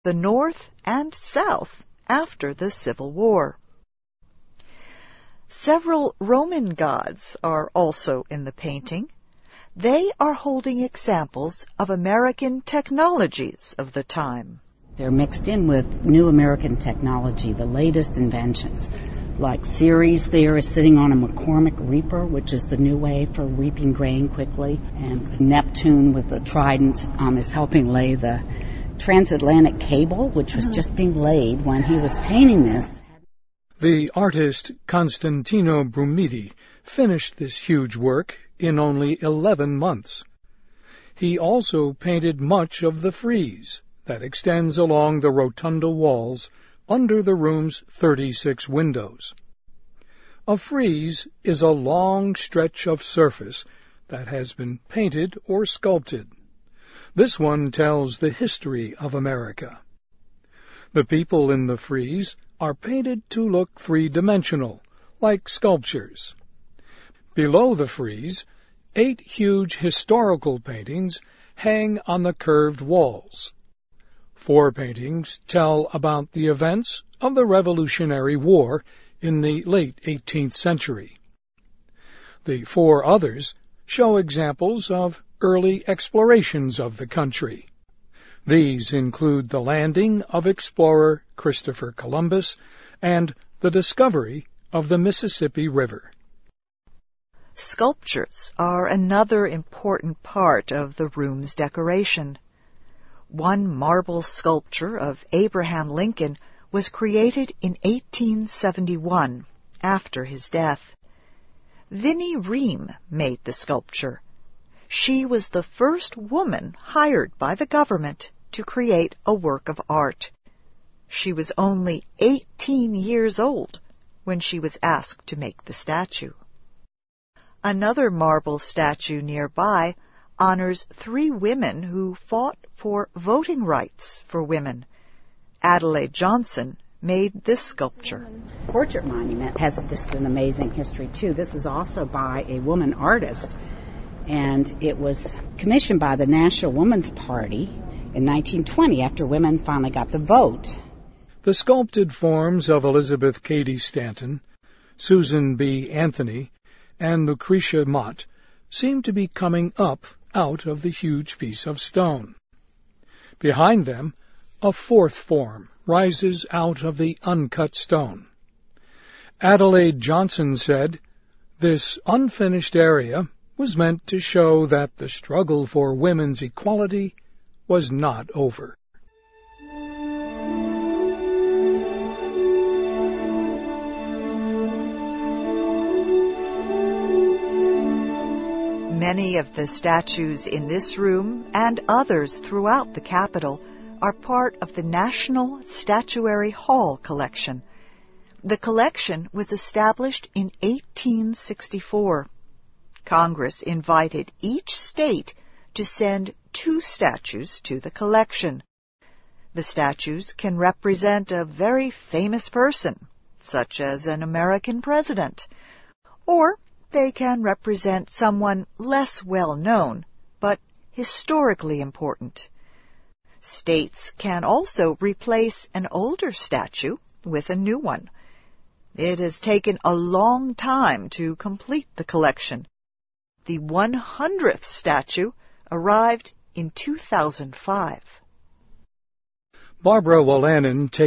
the North and South after the Civil War. Several Roman gods are also in the painting. They are holding examples of American technologies of the time. They're mixed in with new American technology, the latest inventions. Like Ceres there is sitting on a McCormick reaper, which is the new way for reaping grain quickly. And Neptune with the trident is helping lay the transatlantic cable, which was just being laid when he was painting this. The artist Constantino Brumidi finished this huge work in only 11 months. He also painted much of the frieze that extends along the rotunda walls under the room's 36 windows. A frieze is a long stretch of surface that has been painted or sculpted. This one tells the history of America. The people in the frieze are painted to look three-dimensional, like sculptures. Below the frieze, 8 huge historical paintings hang on the curved walls. 4 paintings tell about the events of the Revolutionary War in the late 18th century. The 4 others show examples of early explorations of the country. These include the landing of explorer Christopher Columbus and the discovery of the Mississippi River. Sculptures are another important part of the room's decoration. One marble sculpture of Abraham Lincoln was created in 1871, after his death. Vinnie Ream made the sculpture. She was the first woman hired by the government to create a work of art. She was only 18 years old when she was asked to make the statue. Another marble statue nearby honors 3 women who fought for voting rights for women. Adelaide Johnson made this sculpture. Portrait monument has just an amazing history, too. This is also by a woman artist, and it was commissioned by the National Woman's Party in 1920 after women finally got the vote. The sculpted forms of Elizabeth Cady Stanton, Susan B. Anthony, and Lucretia Mott seem to be coming up out of the huge piece of stone. Behind them, a 4th form rises out of the uncut stone. Adelaide Johnson said, "This unfinished area was meant to show that the struggle for women's equality was not over." Many of the statues in this room and others throughout the Capitol are part of the National Statuary Hall collection. The collection was established in 1864. Congress invited each state to send 2 statues to the collection. The statues can represent a very famous person, such as an American president, or they can represent someone less well known, but historically important. States can also replace an older statue with a new one. It has taken a long time to complete the collection. The 100th statue arrived in 2005. Barbara Wolanin takes